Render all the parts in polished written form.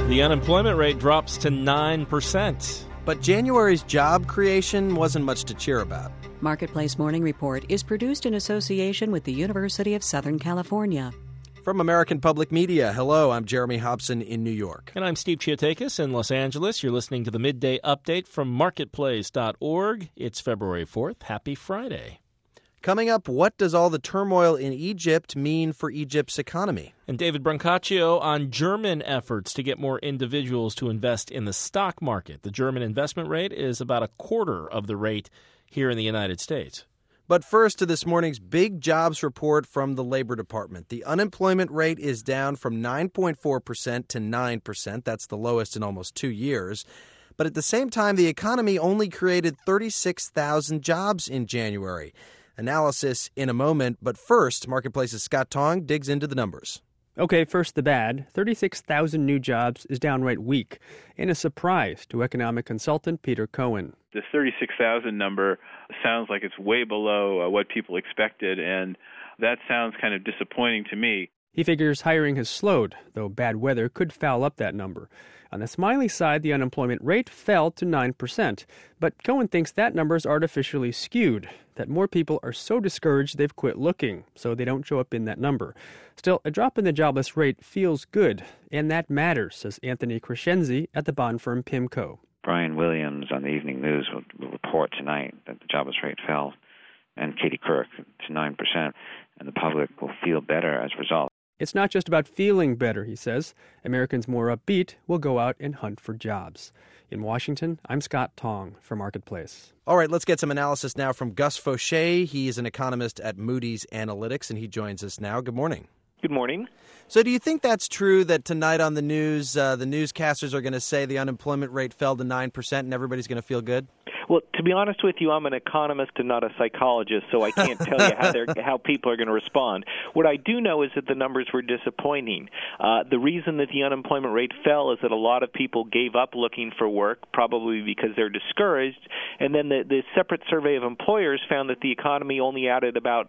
The unemployment rate drops to 9%. But January's job creation wasn't much to cheer about. Marketplace Morning Report is produced in association with the University of Southern California. From American Public Media, hello, I'm Jeremy Hobson in New York. And I'm Steve Chiotakis in Los Angeles. You're listening to the Midday Update from Marketplace.org. It's February 4th. Happy Friday. Coming up, what does all the turmoil in Egypt mean for Egypt's economy? And David Brancaccio on German efforts to get more individuals to invest in the stock market. The German investment rate is about a quarter of the rate here in the United States. But first to this morning's big jobs report from the Labor Department. The unemployment rate is down from 9.4% to 9%. That's the lowest in almost 2 years. But at the same time, the economy only created 36,000 jobs in January. Analysis in a moment, but first, Marketplace's Scott Tong digs into the numbers. Okay, first the bad. 36,000 new jobs is downright weak, and a surprise to economic consultant Peter Cohen. The 36,000 number sounds like it's way below what people expected, and that sounds kind of disappointing to me. He figures hiring has slowed, though bad weather could foul up that number. On the smiley side, the unemployment rate fell to 9%, but Cohen thinks that number is artificially skewed, that more people are so discouraged they've quit looking, so they don't show up in that number. Still, a drop in the jobless rate feels good, and that matters, says Anthony Crescenzi at the bond firm PIMCO. Brian Williams on the Evening News will report tonight that the jobless rate fell, and Katie Couric to 9%, and the public will feel better as a result. It's not just about feeling better, he says. Americans more upbeat will go out and hunt for jobs. In Washington, I'm Scott Tong for Marketplace. All right, let's get some analysis now from Gus Faucher. He's an economist at Moody's Analytics, and he joins us now. Good morning. Good morning. So do you think that's true that tonight on the news, the newscasters are going to say the unemployment rate fell to 9% and everybody's going to feel good? Well, to be honest with you, I'm an economist and not a psychologist, so I can't tell you how people are going to respond. What I do know is that the numbers were disappointing. The reason that the unemployment rate fell is that a lot of people gave up looking for work, probably because they're discouraged, and then the separate survey of employers found that the economy only added about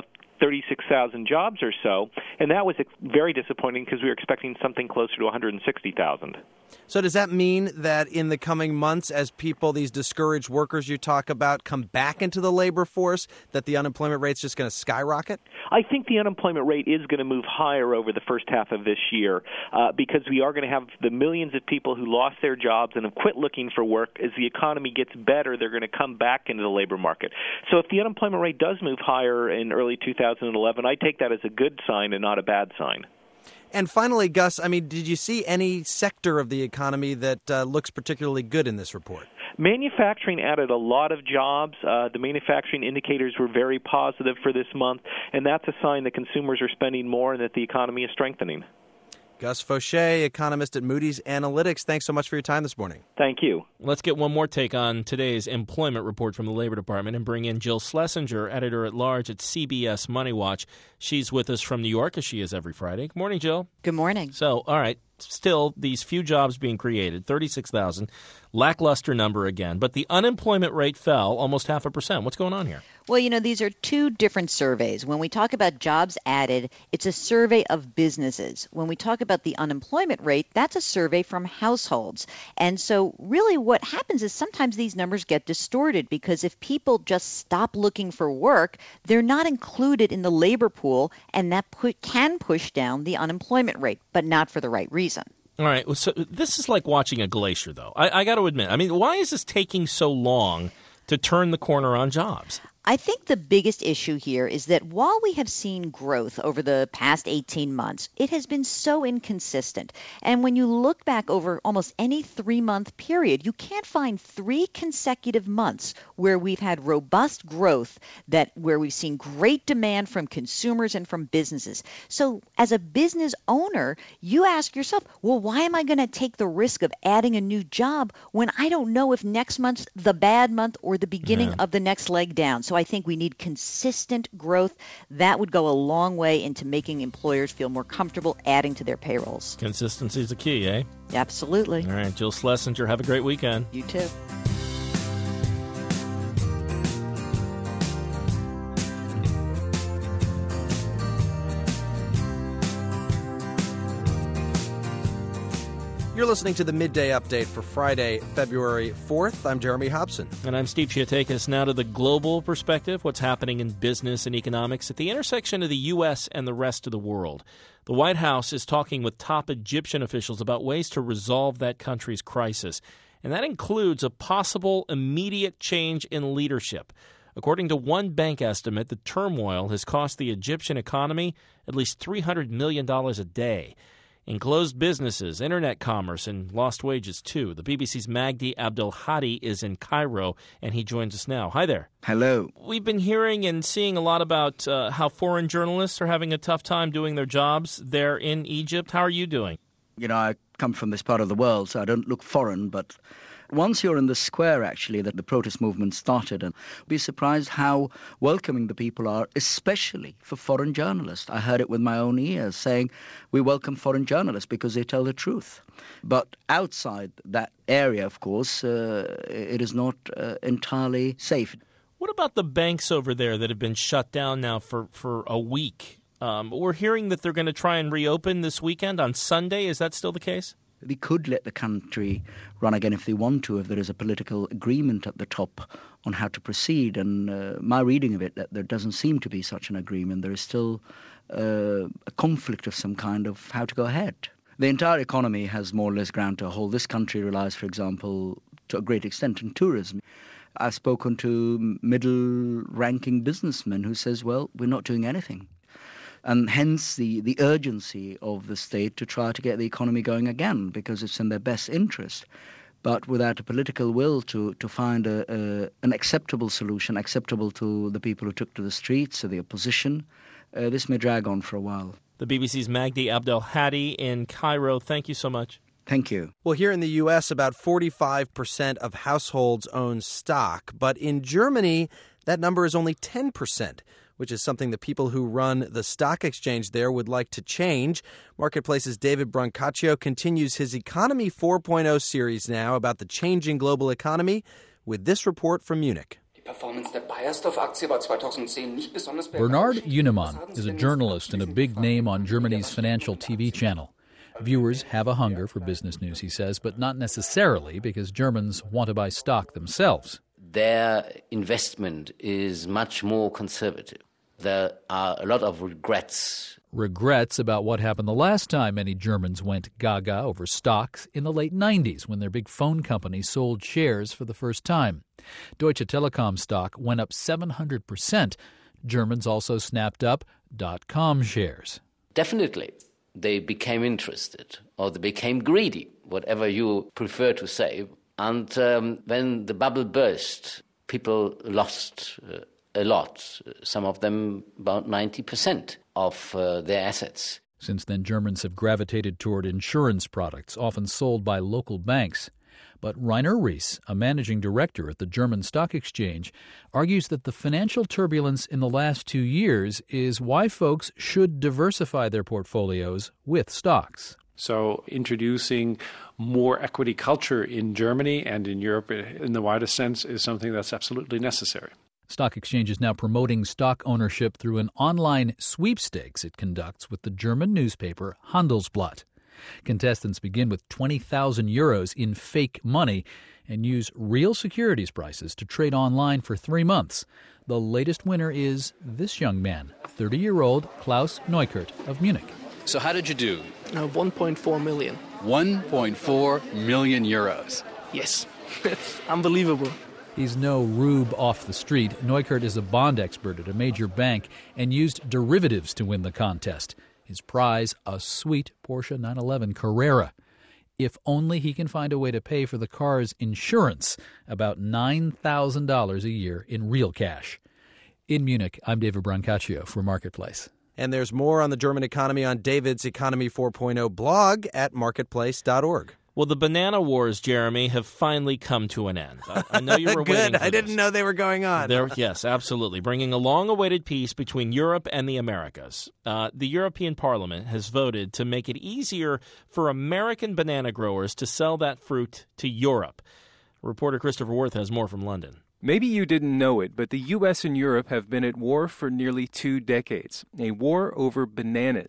36,000 jobs or so, and that was very disappointing because we were expecting something closer to 160,000. So does that mean that in the coming months, as people, these discouraged workers you talk about, come back into the labor force, that the unemployment rate's just going to skyrocket? I think the unemployment rate is going to move higher over the first half of this year because we are going to have the millions of people who lost their jobs and have quit looking for work. As the economy gets better, they're going to come back into the labor market. So if the unemployment rate does move higher in early 2011, I take that as a good sign and not a bad sign. And finally, Gus, did you see any sector of the economy that looks particularly good in this report? Manufacturing added a lot of jobs. The manufacturing indicators were very positive for this month, and that's a sign that consumers are spending more and that the economy is strengthening. Gus Faucher, economist at Moody's Analytics, thanks so much for your time this morning. Thank you. Let's get one more take on today's employment report from the Labor Department and bring in Jill Schlesinger, editor-at-large at CBS Money Watch. She's with us from New York, as she is every Friday. Good morning, Jill. Good morning. So, all right, still these few jobs being created, 36,000, lackluster number again, but the unemployment rate fell almost 0.5%. What's going on here? Well, these are two different surveys. When we talk about jobs added, it's a survey of businesses. When we talk about the unemployment rate, that's a survey from households. And so really what happens is sometimes these numbers get distorted because if people just stop looking for work, they're not included in the labor pool, and that can push down the unemployment rate, but not for the right reason. All right, so this is like watching a glacier, though. I got to admit, why is this taking so long to turn the corner on jobs? I think the biggest issue here is that while we have seen growth over the past 18 months, it has been so inconsistent. And when you look back over almost any 3-month period, you can't find 3 consecutive months where we've had robust growth, where we've seen great demand from consumers and from businesses. So as a business owner, you ask yourself, well, why am I going to take the risk of adding a new job when I don't know if next month's the bad month or the beginning of the next leg down? So I think we need consistent growth. That would go a long way into making employers feel more comfortable adding to their payrolls. Consistency is the key, eh? Absolutely. All right, Jill Schlesinger, have a great weekend. You too. You're listening to the Midday Update for Friday, February 4th. I'm Jeremy Hobson. And I'm Steve Chiatakis. Now to the global perspective, what's happening in business and economics at the intersection of the U.S. and the rest of the world. The White House is talking with top Egyptian officials about ways to resolve that country's crisis. And that includes a possible immediate change in leadership. According to one bank estimate, the turmoil has cost the Egyptian economy at least $300 million a day. In closed businesses, internet commerce, and lost wages, too. The BBC's Magdi Abdelhadi is in Cairo, and he joins us now. Hi there. Hello. We've been hearing and seeing a lot about how foreign journalists are having a tough time doing their jobs there in Egypt. How are you doing? You know, I come from this part of the world, so I don't look foreign, but once you're in the square, actually, that the protest movement started, and be surprised how welcoming the people are, especially for foreign journalists. I heard it with my own ears, saying we welcome foreign journalists because they tell the truth. But outside that area, of course, it is not entirely safe. What about the banks over there that have been shut down now for a week? We're hearing that they're going to try and reopen this weekend on Sunday. Is that still the case? They could let the country run again if they want to, if there is a political agreement at the top on how to proceed. And my reading of it, that there doesn't seem to be such an agreement. There is still a conflict of some kind of how to go ahead. The entire economy has more or less ground to a halt. This country relies, for example, to a great extent on tourism. I've spoken to middle-ranking businessmen who says, well, we're not doing anything. And hence the urgency of the state to try to get the economy going again, because it's in their best interest. But without a political will to find an acceptable solution, acceptable to the people who took to the streets or the opposition, this may drag on for a while. The BBC's Magdi Abdelhadi in Cairo. Thank you so much. Thank you. Well, here in the U.S., about 45% of households own stock. But in Germany, that number is only 10%. Which is something the people who run the stock exchange there would like to change. Marketplace's David Brancaccio continues his Economy 4.0 series now about the changing global economy with this report from Munich. Bernard Junemann is a journalist and a big name on Germany's financial TV channel. Viewers have a hunger for business news, he says, but not necessarily because Germans want to buy stock themselves. Their investment is much more conservative. There are a lot of regrets. Regrets about what happened the last time many Germans went gaga over stocks in the late 90s when their big phone company sold shares for the first time. Deutsche Telekom stock went up 700%. Germans also snapped up .com shares. Definitely, they became interested or they became greedy, whatever you prefer to say. And when the bubble burst, people lost a lot, some of them about 90% of their assets. Since then, Germans have gravitated toward insurance products, often sold by local banks. But Rainer Ries, a managing director at the German Stock Exchange, argues that the financial turbulence in the last 2 years is why folks should diversify their portfolios with stocks. So introducing more equity culture in Germany and in Europe in the widest sense is something that's absolutely necessary. Stock Exchange is now promoting stock ownership through an online sweepstakes it conducts with the German newspaper Handelsblatt. Contestants begin with 20,000 euros in fake money and use real securities prices to trade online for 3 months. The latest winner is this young man, 30-year-old Klaus Neukert of Munich. So how did you do? 1.4 million. 1.4 million euros. Yes, it's unbelievable. He's no rube off the street. Neukert is a bond expert at a major bank and used derivatives to win the contest. His prize, a sweet Porsche 911 Carrera. If only he can find a way to pay for the car's insurance, about $9,000 a year in real cash. In Munich, I'm David Brancaccio for Marketplace. And there's more on the German economy on David's Economy 4.0 blog at marketplace.org. Well, the banana wars, Jeremy, have finally come to an end. I know you were waiting for I didn't know they were going on. Yes, absolutely. Bringing a long-awaited peace between Europe and the Americas. The European Parliament has voted to make it easier for American banana growers to sell that fruit to Europe. Reporter Christopher Worth has more from London. Maybe you didn't know it, but the U.S. and Europe have been at war for nearly 2 decades, a war over bananas.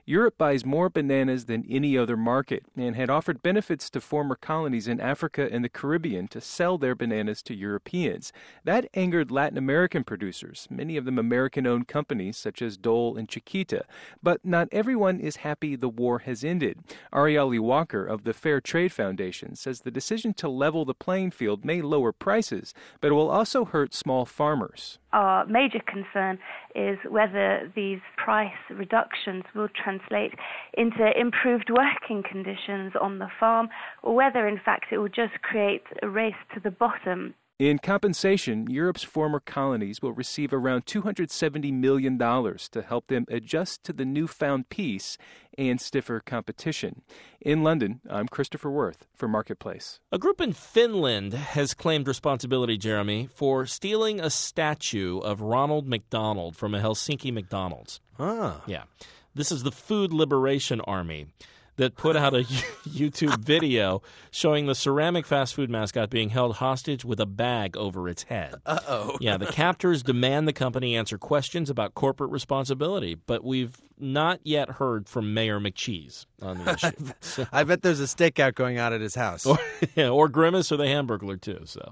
Europe buys more bananas than any other market and had offered benefits to former colonies in Africa and the Caribbean to sell their bananas to Europeans. That angered Latin American producers, many of them American-owned companies such as Dole and Chiquita. But not everyone is happy the war has ended. Arielle Walker of the Fair Trade Foundation says the decision to level the playing field may lower prices, but it will also hurt small farmers. Our major concern is whether these price reductions will translate into improved working conditions on the farm, or whether, in fact, it will just create a race to the bottom. In compensation, Europe's former colonies will receive around $270 million to help them adjust to the newfound peace and stiffer competition. In London, I'm Christopher Worth for Marketplace. A group in Finland has claimed responsibility, Jeremy, for stealing a statue of Ronald McDonald from a Helsinki McDonald's. Yeah. This is the Food Liberation Army that put out a YouTube video showing the ceramic fast food mascot being held hostage with a bag over its head. Uh-oh. Yeah, the captors demand the company answer questions about corporate responsibility, but we've not yet heard from Mayor McCheese on the issue. I bet there's a stakeout going on at his house. Or Grimace or the Hamburglar, too. So.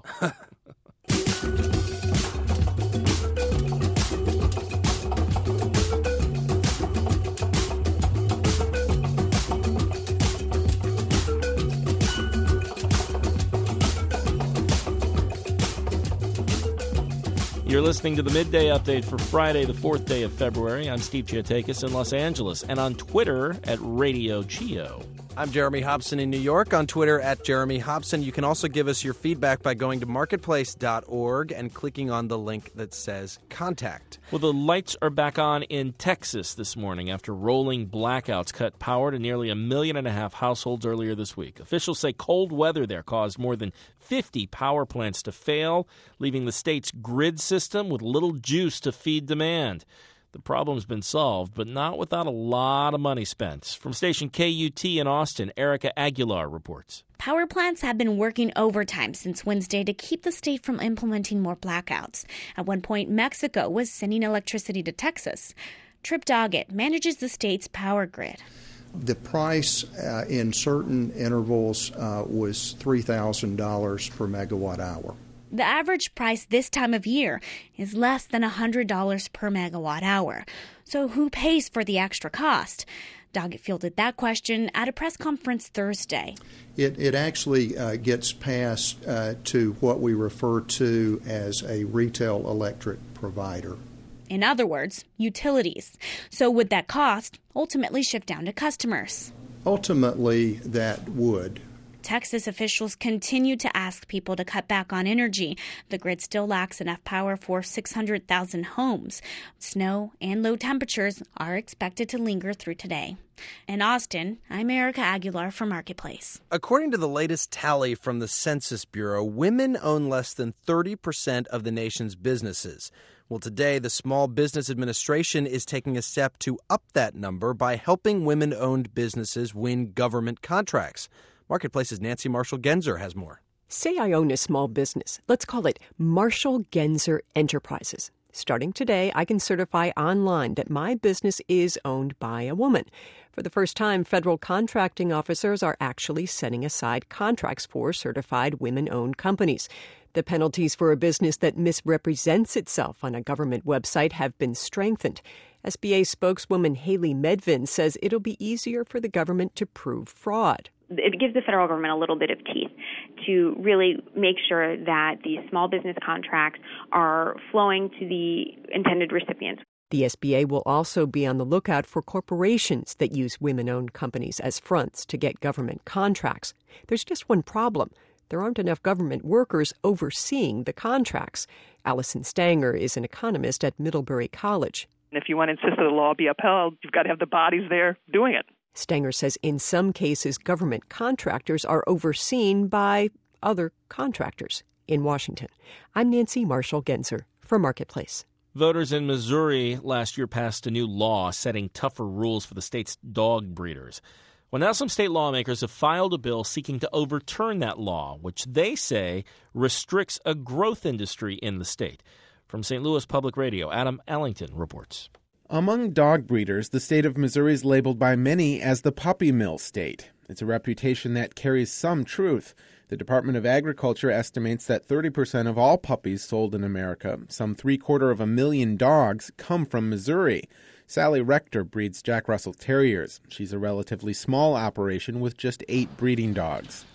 You're listening to the Midday Update for Friday, the 4th day of February. I'm Steve Chiotakis in Los Angeles and on Twitter at Radio Chio. I'm Jeremy Hobson in New York, on Twitter at Jeremy Hobson. You can also give us your feedback by going to marketplace.org and clicking on the link that says Contact. Well, the lights are back on in Texas this morning after rolling blackouts cut power to nearly 1.5 million households earlier this week. Officials say cold weather there caused more than 50 power plants to fail, leaving the state's grid system with little juice to feed demand. The problem's been solved, but not without a lot of money spent. From station KUT in Austin, Erica Aguilar reports. Power plants have been working overtime since Wednesday to keep the state from implementing more blackouts. At one point, Mexico was sending electricity to Texas. Trip Doggett manages the state's power grid. The price in certain intervals was $3,000 per megawatt hour. The average price this time of year is less than $100 per megawatt hour. So who pays for the extra cost? Doggett fielded that question at a press conference Thursday. It actually gets passed to what we refer to as a retail electric provider. In other words, utilities. So would that cost ultimately shift down to customers? Ultimately, that would. Texas officials continue to ask people to cut back on energy. The grid still lacks enough power for 600,000 homes. Snow and low temperatures are expected to linger through today. In Austin, I'm Erica Aguilar for Marketplace. According to the latest tally from the Census Bureau, women own less than 30% of the nation's businesses. Well, today, the Small Business Administration is taking a step to up that number by helping women-owned businesses win government contracts. Marketplace's Nancy Marshall-Genzer has more. Say I own a small business. Let's call it Marshall-Genzer Enterprises. Starting today, I can certify online that my business is owned by a woman. For the first time, federal contracting officers are actually setting aside contracts for certified women-owned companies. The penalties for a business that misrepresents itself on a government website have been strengthened. SBA spokeswoman Haley Medvin says it'll be easier for the government to prove fraud. It gives the federal government a little bit of teeth to really make sure that these small business contracts are flowing to the intended recipients. The SBA will also be on the lookout for corporations that use women-owned companies as fronts to get government contracts. There's just one problem. There aren't enough government workers overseeing the contracts. Allison Stanger is an economist at Middlebury College. If you want to insist that the law be upheld, you've got to have the bodies there doing it. Stanger says in some cases, government contractors are overseen by other contractors in Washington. I'm Nancy Marshall-Genzer for Marketplace. Voters in Missouri last year passed a new law setting tougher rules for the state's dog breeders. Well, now some state lawmakers have filed a bill seeking to overturn that law, which they say restricts a growth industry in the state. From St. Louis Public Radio, Adam Ellington reports. Among dog breeders, the state of Missouri is labeled by many as the puppy mill state. It's a reputation that carries some truth. The Department of Agriculture estimates that 30% of all puppies sold in America, some 750,000 dogs, come from Missouri. Sally Rector breeds Jack Russell Terriers. She's a relatively small operation with just 8 breeding dogs.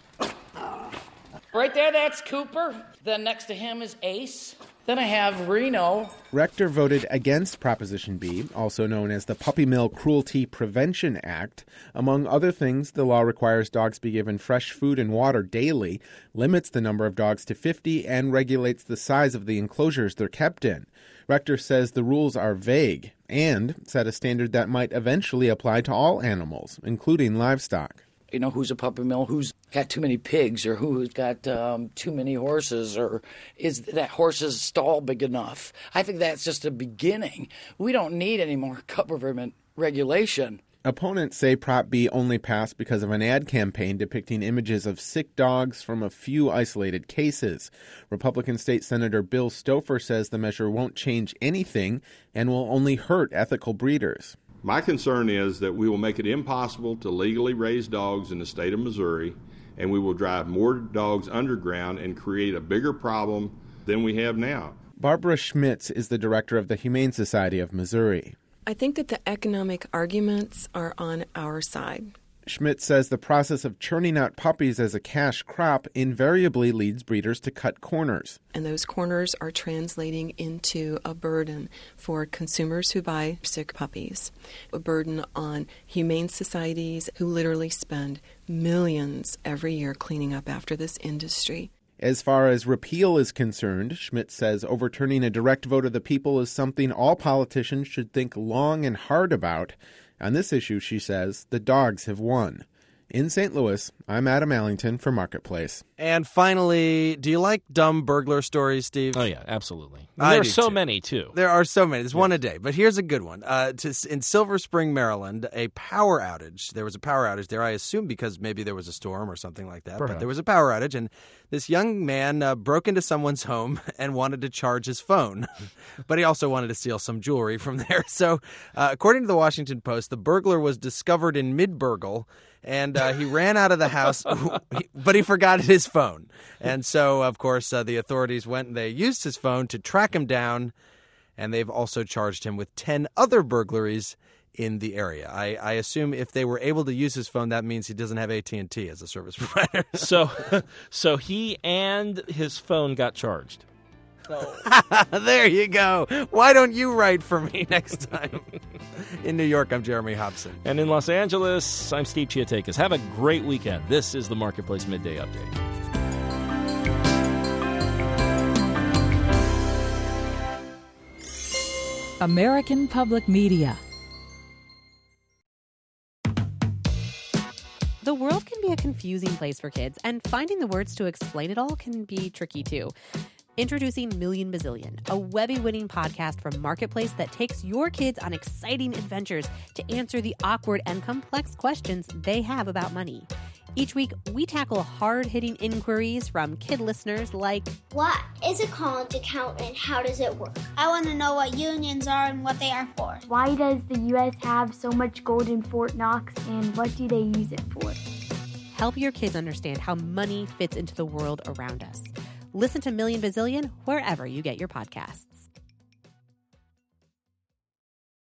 Right there, that's Cooper. Then next to him is Ace. Then I have Reno. Rector voted against Proposition B, also known as the Puppy Mill Cruelty Prevention Act. Among other things, the law requires dogs be given fresh food and water daily, limits the number of dogs to 50, and regulates the size of the enclosures they're kept in. Rector says the rules are vague and set a standard that might eventually apply to all animals, including livestock. You know, who's a puppy mill, who's got too many pigs, or who's got too many horses, or is that horse's stall big enough? I think that's just a beginning. We don't need any more government regulation. Opponents say Prop B only passed because of an ad campaign depicting images of sick dogs from a few isolated cases. Republican State Senator Bill Stouffer says the measure won't change anything and will only hurt ethical breeders. My concern is that we will make it impossible to legally raise dogs in the state of Missouri, and we will drive more dogs underground and create a bigger problem than we have now. Barbara Schmitz is the director of the Humane Society of Missouri. I think that the economic arguments are on our side. Schmitz says the process of churning out puppies as a cash crop invariably leads breeders to cut corners. And those corners are translating into a burden for consumers who buy sick puppies, a burden on humane societies who literally spend millions every year cleaning up after this industry. As far as repeal is concerned, Schmitz says overturning a direct vote of the people is something all politicians should think long and hard about. On this issue, she says, the dogs have won. In St. Louis, I'm Adam Allington for Marketplace. And finally, do you like dumb burglar stories, Steve? Oh, yeah, absolutely. There are so many, too. There are so many. There's one a day. But here's a good one. In Silver Spring, Maryland, a power outage. There was a power outage there, I assume because maybe there was a storm or something like that. Perhaps. But there was a power outage, and this young man broke into someone's home and wanted to charge his phone. But he also wanted to steal some jewelry from there. So according to the Washington Post, the burglar was discovered in mid-burgle, and he ran out of the house, but he forgot his phone. And so, of course, the authorities went and they used his phone to track him down, and they've also charged him with 10 other burglaries in the area. I assume if they were able to use his phone, that means he doesn't have AT&T as a service provider. So he and his phone got charged. There you go. Why don't you write for me next time? In New York, I'm Jeremy Hobson. And in Los Angeles, I'm Steve Chiatakis. Have a great weekend. This is the Marketplace Midday Update. American Public Media. The world can be a confusing place for kids, and finding the words to explain it all can be tricky too. Introducing Million Bazillion, a Webby-winning podcast from Marketplace that takes your kids on exciting adventures to answer the awkward and complex questions they have about money. Each week, we tackle hard-hitting inquiries from kid listeners like, what is a college account and how does it work? I want to know what unions are and what they are for. Why does the U.S. have so much gold in Fort Knox and what do they use it for? Help your kids understand how money fits into the world around us. Listen to Million Bazillion wherever you get your podcasts.